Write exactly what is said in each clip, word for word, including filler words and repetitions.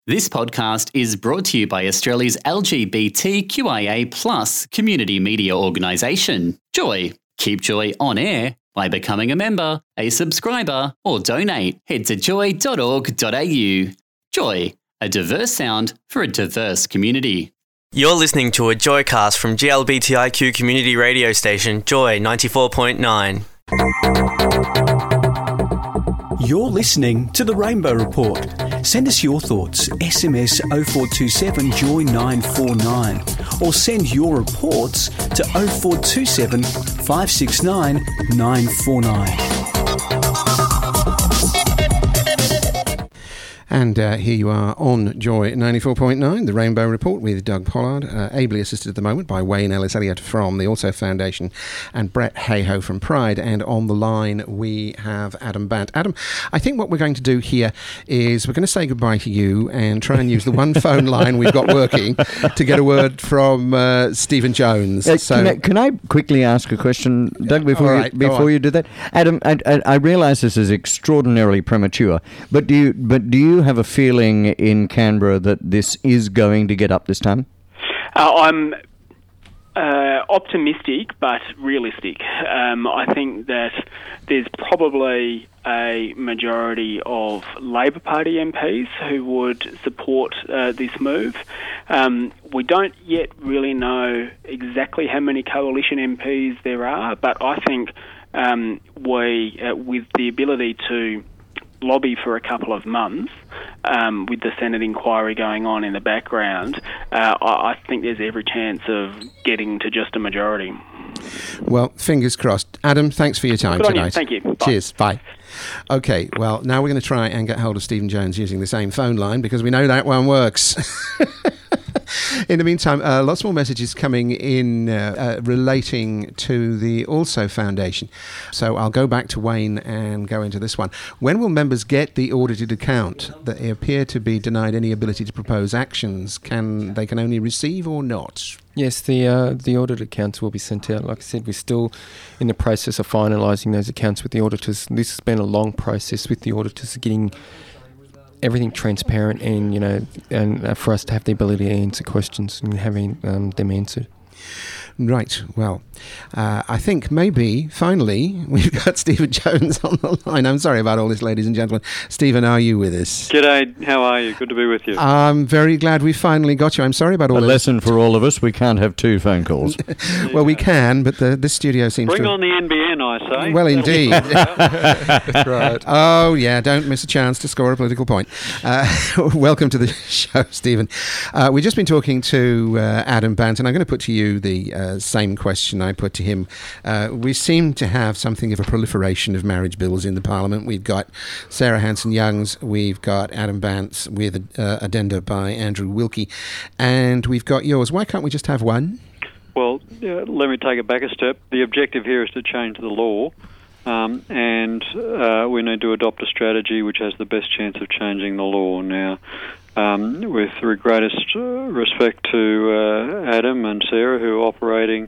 This podcast is brought to you by Australia's L G B T Q I A plus community media organisation, Joy. Keep Joy on air by becoming a member, a subscriber, or donate. Head to joy dot org dot a u. Joy, a diverse sound for a diverse community. You're listening to a Joycast from G L B T I Q community radio station, Joy ninety-four point nine. You're listening to The Rainbow Report. Send us your thoughts, S M S oh four two seven joy nine four nine, or send your reports to oh four two seven five six nine nine four nine. And uh, here you are on Joy ninety-four point nine, The Rainbow Report with Doug Pollard, uh, ably assisted at the moment by Wayne Ellis-Elliott from the Also Foundation and Brett Hayhoe from Pride. And on the line we have Adam Bant. Adam, I think what we're going to do here is we're going to say goodbye to you and try and use the one phone line we've got working to get a word from uh, Stephen Jones. Uh, so, can, I, can I quickly ask a question, Doug, before, right, you, before you do that? Adam, I, I, I realise this is extraordinarily premature, but do you, but do you have a feeling in Canberra that this is going to get up this time? Uh, I'm uh, optimistic but realistic. Um, I think that there's probably a majority of Labor Party M Ps who would support uh, this move. Um, we don't yet really know exactly how many coalition M Ps there are, but I think um, we, uh, with the ability to lobby for a couple of months, um, with the Senate inquiry going on in the background, uh, I, I think there's every chance of getting to just a majority. Well, fingers crossed. Adam, thanks for your time Good on tonight. you. Thank you. Bye. Cheers. Bye. Okay, well, now we're going to try and get hold of Stephen Jones using the same phone line because we know that one works. In the meantime, uh, lots more messages coming in uh, uh, relating to the Also Foundation. So I'll go back to Wayne and go into this one. When will members get the audited account? They appear to be denied any ability to propose actions. Can they can only receive or not? Yes, the uh, the audit accounts will be sent out. Like I said, we're still in the process of finalising those accounts with the auditors. This has been a long process with the auditors getting everything transparent and, you know, and uh, for us to have the ability to answer questions and having um, them answered. Right, well, uh, I think maybe, finally, we've got Stephen Jones on the line. I'm sorry about all this, ladies and gentlemen. Stephen, are you with us? G'day, how are you? Good to be with you. I'm very glad we finally got you. I'm sorry about all a this. A lesson for all of us, we can't have two phone calls. Well, we can, but the, this studio seems Bring to... Bring on the N B N, I say. Well, indeed. That's right. Oh, yeah, don't miss a chance to score a political point. Uh, welcome to the show, Stephen. Uh, we've just been talking to uh, Adam Bant, and I'm going to put to you the uh, same question I put to him. Uh, we seem to have something of a proliferation of marriage bills in the Parliament. We've got Sarah Hanson-Young's, we've got Adam Bant's with uh, addenda by Andrew Wilkie, and we've got yours. Why can't we just have one? Well, uh, let me take it back a step. The objective here is to change the law, um, and uh, we need to adopt a strategy which has the best chance of changing the law. Now, Um, with the greatest uh, respect to uh, Adam and Sarah, who are operating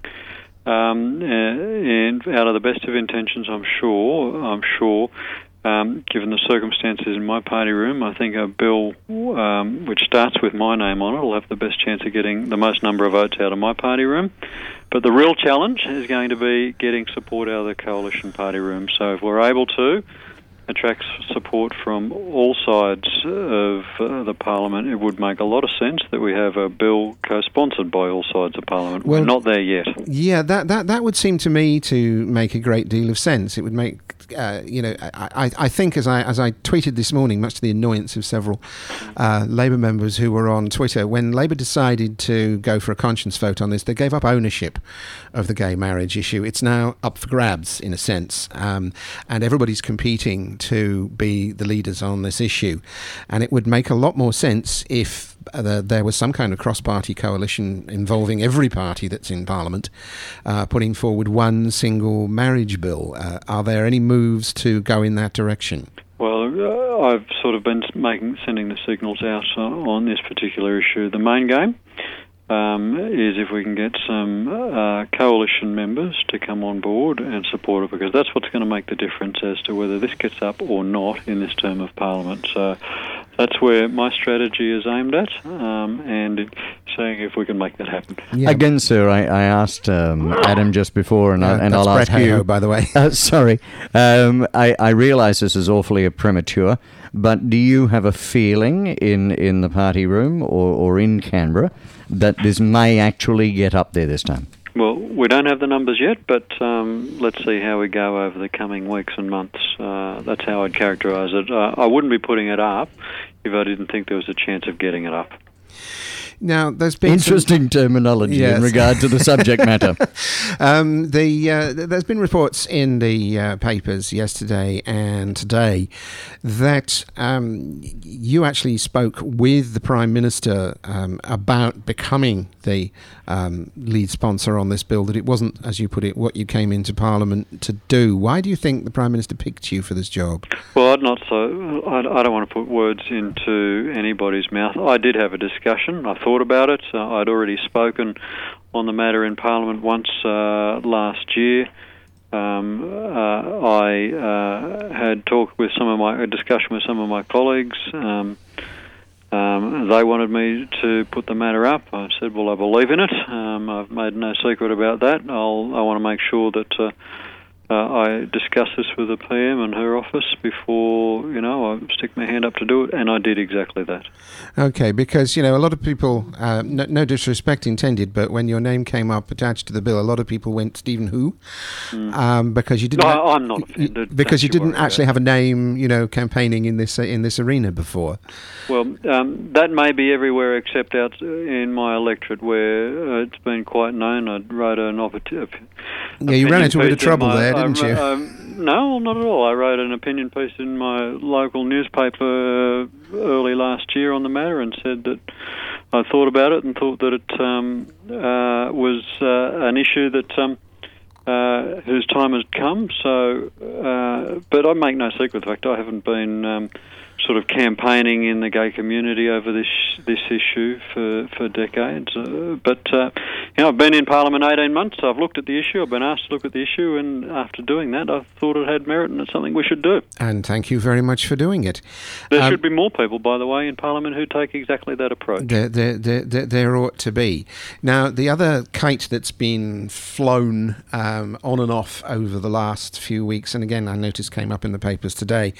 um, uh, in, out of the best of intentions, I'm sure. I'm sure, um, given the circumstances in my party room, I think a bill um, which starts with my name on it will have the best chance of getting the most number of votes out of my party room. But the real challenge is going to be getting support out of the coalition party room. So if we're able to attracts support from all sides of uh, the Parliament, it would make a lot of sense that we have a bill co-sponsored by all sides of Parliament. Well, we're not there yet. Yeah, that, that, that would seem to me to make a great deal of sense. It would make, uh, you know, I, I think as I as I tweeted this morning, much to the annoyance of several uh, Labour members who were on Twitter, when Labour decided to go for a conscience vote on this, they gave up ownership of the gay marriage issue. It's now up for grabs, in a sense, um, and everybody's competing to be the leaders on this issue. And it would make a lot more sense if uh, there was some kind of cross-party coalition involving every party that's in Parliament, uh, putting forward one single marriage bill. Uh, are there any moves to go in that direction? Well, uh, I've sort of been making sending the signals out uh, on this particular issue. The main game Um, is if we can get some uh, coalition members to come on board and support it, because that's what's going to make the difference as to whether this gets up or not in this term of Parliament. So that's where my strategy is aimed at, um, and seeing if we can make that happen. Yeah. Again, sir, I, I asked um, Adam just before, and, yeah, I, and that's I'll Brett ask you. Hayhoe, by the way. Uh, sorry, um, I, I realise this is awfully premature, but do you have a feeling in, in the party room or, or in Canberra that this may actually get up there this time? Well, we don't have the numbers yet, but um, let's see how we go over the coming weeks and months. Uh, that's how I'd characterise it. Uh, I wouldn't be putting it up if I didn't think there was a chance of getting it up. Now, there's been interesting some... terminology yes. in regard to the subject matter. um, the uh, there's been reports in the uh, papers yesterday and today that um, you actually spoke with the Prime Minister um, about becoming the um, lead sponsor on this bill, that it wasn't, as you put it, what you came into Parliament to do. Why do you think the Prime Minister picked you for this job? Well, I'd not so. I, I don't want to put words into anybody's mouth. I did have a discussion. I thought about it. Uh, I'd already spoken on the matter in Parliament once uh, last year. Um, uh, I uh, had talked with some of my a discussion with some of my colleagues. Um, um, they wanted me to put the matter up. I said, "Well, I believe in it. Um, I've made no secret about that. I'll, I want to make sure that." Uh, Uh, I discussed this with the P M and her office before, you know, I stick my hand up to do it, and I did exactly that. Okay, because, you know, a lot of people, uh, no, no disrespect intended, but when your name came up attached to the bill, a lot of people went Stephen Who, mm. um, because you didn't... No, ha- I'm not offended. Because you didn't actually have a name, you know, campaigning in this uh, in this arena before. Well, um, that may be everywhere except out in my electorate, where uh, it's been quite known. I wrote an opportunity... Yeah, you ran into a bit of trouble my, there, didn't I, you? Um, no, not at all. I wrote an opinion piece in my local newspaper early last year on the matter and said that I thought about it and thought that it um, uh, was uh, an issue that um, uh, whose time has come. So, uh, but I make no secret of the fact I haven't been um, sort of campaigning in the gay community over this this issue for for decades. Uh, but uh, you know, I've been in Parliament eighteen months. I've looked at the issue. I've been asked to look at the issue, and after doing that, I thought it had merit and it's something we should do. And thank you very much for doing it. There um, should be more people, by the way, in Parliament who take exactly that approach. There, there, there, there, there ought to be. Now, the other kite that's been flown um, on and off over the last few weeks, and again, I noticed came up in the papers today,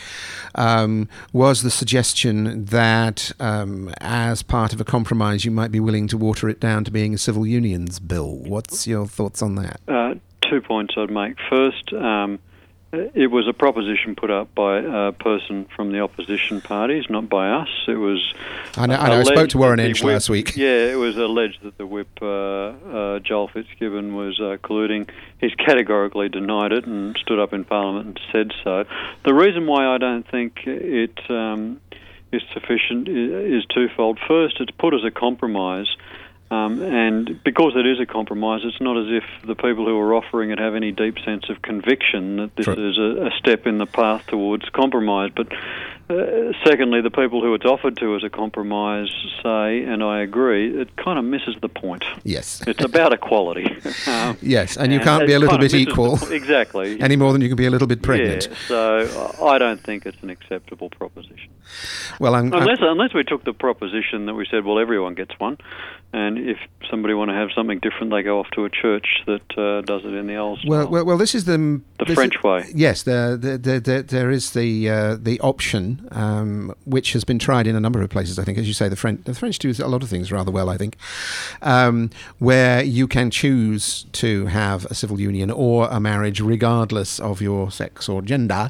um, was the suggestion that um, as part of a compromise, you might be willing to water it down to being a civil unions bill. What's your thoughts on that? Uh, two points I'd make. First, um, it was a proposition put up by a person from the opposition parties, not by us. It was. I know. I, know, I spoke to Warren Inch last week. Yeah, it was alleged that the whip, uh, uh, Joel Fitzgibbon, was uh, colluding. He's categorically denied it and stood up in Parliament and said so. The reason why I don't think it um, is sufficient is twofold. First, it's put as a compromise. Um, and because it is a compromise, it's not as if the people who are offering it have any deep sense of conviction that this True. is a, a step in the path towards compromise. But uh, secondly, the people who it's offered to as a compromise say, and I agree, it kind of misses the point. Yes. It's about equality. um, yes, and you and can't be a little bit equal. Exactly. Any more than you can be a little bit pregnant. Yeah, so I don't think it's an acceptable proposition. Well, I'm, unless I'm, unless we took the proposition that we said, well, everyone gets one, and if somebody want to have something different, they go off to a church that uh, does it in the old style. Well, well, well this is the the French is, way. Yes, the, the, the, the, there is the uh, the option, um, which has been tried in a number of places. I think, as you say, the French the French do a lot of things rather well. I think, um, where you can choose to have a civil union or a marriage, regardless of your sex or gender.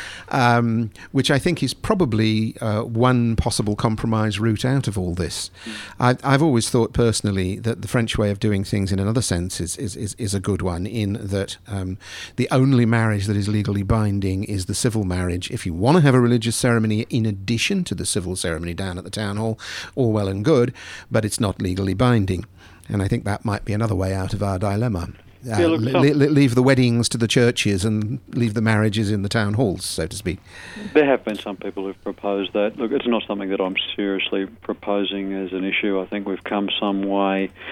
Um, which I think is probably uh, one possible compromise route out of all this. Mm. I, I've always thought personally that the French way of doing things in another sense is, is, is, is a good one, in that um, the only marriage that is legally binding is the civil marriage. If you want to have a religious ceremony in addition to the civil ceremony down at the town hall, all well and good, but it's not legally binding. And I think that might be another way out of our dilemma. Uh, yeah, look, le- le- leave the weddings to the churches and leave the marriages in the town halls, so to speak. There have been some people who've proposed that. Look, it's not something that I'm seriously proposing as an issue. I think we've come some way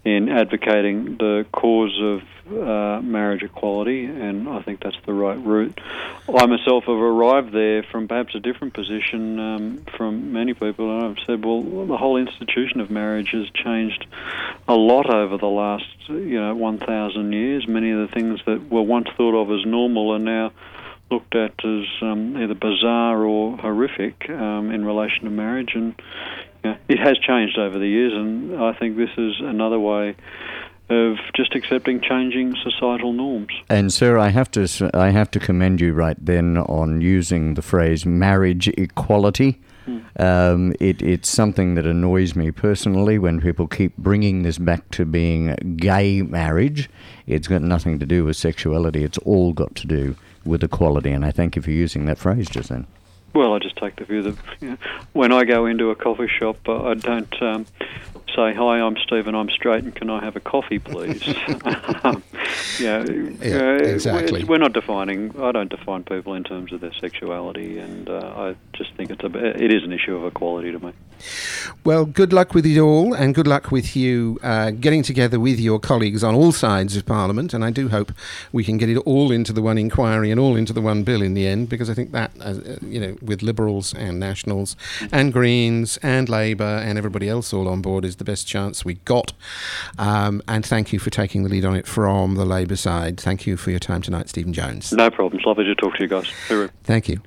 in advocating the cause of uh, marriage equality, and I think that's the right route. I myself have arrived there from perhaps a different position um, from many people, and I've said, well, the whole institution of marriage has changed a lot over the last, you know, one thousand years. Many of the things that were once thought of as normal are now looked at as um, either bizarre or horrific um, in relation to marriage, and you know, it has changed over the years, and I think this is another way of just accepting changing societal norms. And sir, I have to I have to commend you right then on using the phrase marriage equality. Mm. Um, it, it's something that annoys me personally when people keep bringing this back to being gay marriage. It's got nothing to do with sexuality. It's all got to do with equality, and I thank you for using that phrase just then. Well, I just take the view that you know, when I go into a coffee shop, uh, I don't um, say, "Hi, I'm Stephen, I'm straight, and can I have a coffee, please?" um, yeah, yeah uh, exactly. We're not defining. I don't define people in terms of their sexuality, and uh, I just think it's a. It is an issue of equality to me. Well, good luck with it all, and good luck with you uh, getting together with your colleagues on all sides of Parliament, and I do hope we can get it all into the one inquiry and all into the one bill in the end, because I think that, uh, you know, with Liberals and Nationals and Greens and Labour and everybody else all on board is the best chance we got. Um, and thank you for taking the lead on it from the Labour side. Thank you for your time tonight, Stephen Jones. No problems. Lovely to talk to you guys. Hooroo. Thank you.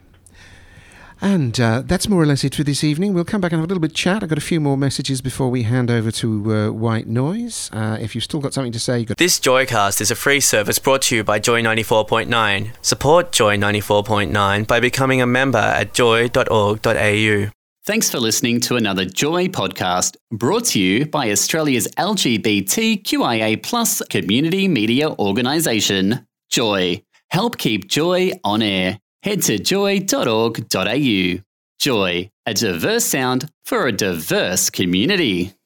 And uh, that's more or less it for this evening. We'll come back and have a little bit of chat. I've got a few more messages before we hand over to uh, White Noise. Uh, if you've still got something to say... You've got This Joycast is a free service brought to you by Joy ninety-four point nine. Support Joy ninety-four point nine by becoming a member at joy dot org dot a u. Thanks for listening to another Joy podcast brought to you by Australia's L G B T Q I A plus community media organisation, Joy. Help keep Joy on air. Head to joy dot org dot a u. Joy, a diverse sound for a diverse community.